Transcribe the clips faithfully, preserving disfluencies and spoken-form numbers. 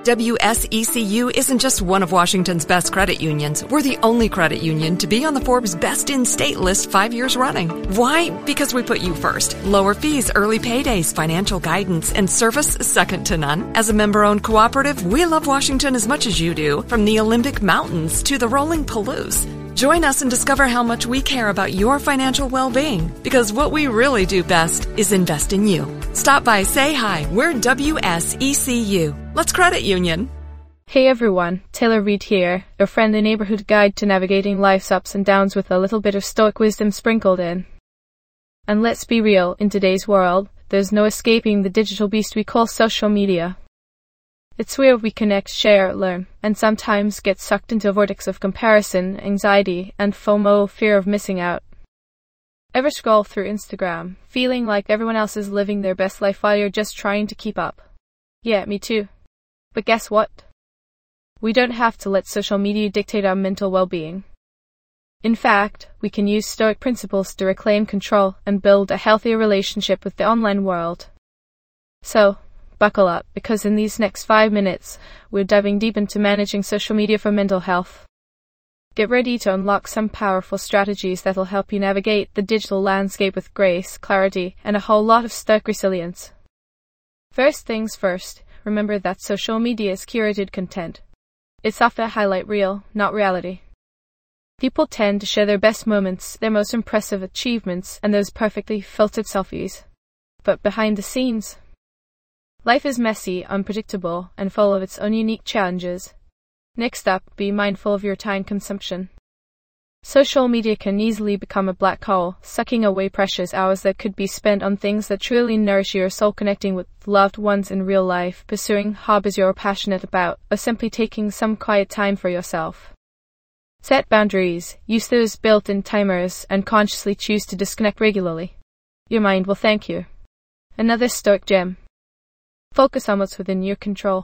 W S E C U isn't just one of Washington's best credit unions. We're the only credit union to be on the Forbes Best in State list five years running. Why? Because we put you first. Lower fees, early paydays, financial guidance, and service second to none. As a member-owned cooperative, we love Washington as much as you do, from the Olympic Mountains to the rolling Palouse. Join us and discover how much we care about your financial well-being, because what we really do best is invest in you. Stop by, say hi. We're W S E C U. Let's credit union. Hey everyone, Taylor Reid here, your friendly neighborhood guide to navigating life's ups and downs with a little bit of stoic wisdom sprinkled in. And let's be real, in today's world, there's no escaping the digital beast we call social media. It's where we connect, share, learn, and sometimes get sucked into a vortex of comparison, anxiety, and FOMO, fear of missing out. Ever scroll through Instagram, feeling like everyone else is living their best life while you're just trying to keep up? Yeah, me too. But guess what? We don't have to let social media dictate our mental well-being. In fact, we can use Stoic principles to reclaim control and build a healthier relationship with the online world. So, buckle up, because in these next five minutes, we're diving deep into managing social media for mental health. Get ready to unlock some powerful strategies that'll help you navigate the digital landscape with grace, clarity, and a whole lot of stoic resilience. First things first, remember that social media is curated content. It's often a highlight reel, not reality. People tend to share their best moments, their most impressive achievements, and those perfectly filtered selfies. But behind the scenes, life is messy, unpredictable, and full of its own unique challenges. Next up, be mindful of your time consumption. Social media can easily become a black hole, sucking away precious hours that could be spent on things that truly nourish your soul, connecting with loved ones in real life, pursuing hobbies you're passionate about, or simply taking some quiet time for yourself. Set boundaries, use those built-in timers, and consciously choose to disconnect regularly. Your mind will thank you. Another Stoic gem. Focus on what's within your control.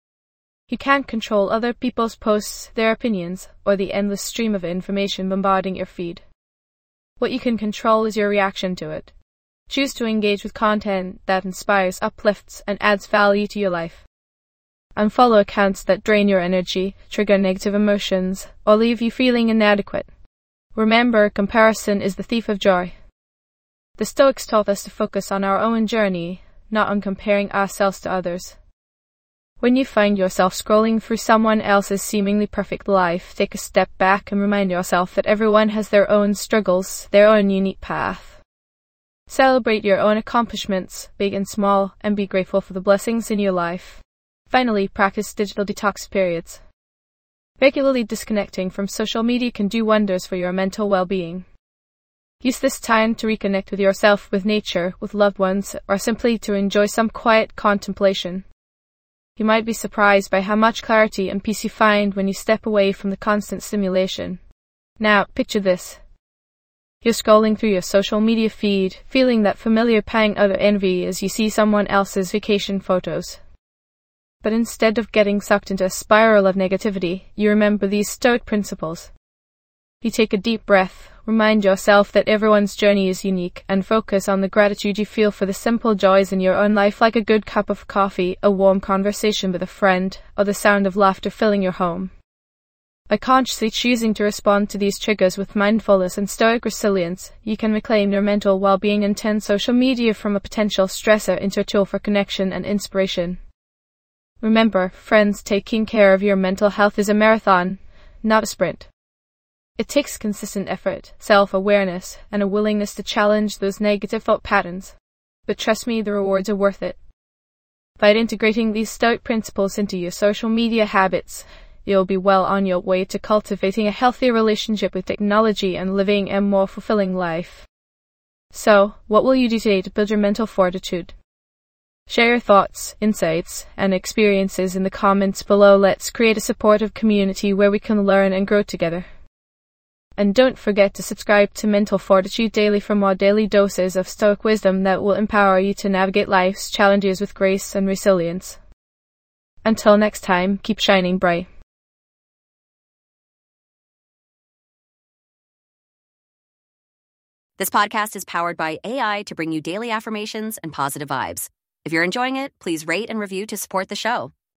You can't control other people's posts, their opinions, or the endless stream of information bombarding your feed. What you can control is your reaction to it. Choose to engage with content that inspires, uplifts, and adds value to your life. Unfollow accounts that drain your energy, trigger negative emotions, or leave you feeling inadequate. Remember, comparison is the thief of joy. The Stoics taught us to focus on our own journey, not on comparing ourselves to others. When you find yourself scrolling through someone else's seemingly perfect life, take a step back and remind yourself that everyone has their own struggles, their own unique path. Celebrate your own accomplishments, big and small, and be grateful for the blessings in your life. Finally, practice digital detox periods. Regularly disconnecting from social media can do wonders for your mental well-being. Use this time to reconnect with yourself, with nature, with loved ones, or simply to enjoy some quiet contemplation. You might be surprised by how much clarity and peace you find when you step away from the constant stimulation. Now, picture this. You're scrolling through your social media feed, feeling that familiar pang of envy as you see someone else's vacation photos. But instead of getting sucked into a spiral of negativity, you remember these Stoic principles. You take a deep breath, remind yourself that everyone's journey is unique, and focus on the gratitude you feel for the simple joys in your own life, like a good cup of coffee, a warm conversation with a friend, or the sound of laughter filling your home. By consciously choosing to respond to these triggers with mindfulness and Stoic resilience, you can reclaim your mental well-being and turn social media from a potential stressor into a tool for connection and inspiration. Remember, friends, taking care of your mental health is a marathon, not a sprint. It takes consistent effort, self-awareness, and a willingness to challenge those negative thought patterns. But trust me, the rewards are worth it. By integrating these Stoic principles into your social media habits, you'll be well on your way to cultivating a healthier relationship with technology and living a more fulfilling life. So, what will you do today to build your mental fortitude? Share your thoughts, insights, and experiences in the comments below. Let's create a supportive community where we can learn and grow together. And don't forget to subscribe to Mental Fortitude Daily for more daily doses of Stoic wisdom that will empower you to navigate life's challenges with grace and resilience. Until next time, keep shining bright. This podcast is powered by A I to bring you daily affirmations and positive vibes. If you're enjoying it, please rate and review to support the show.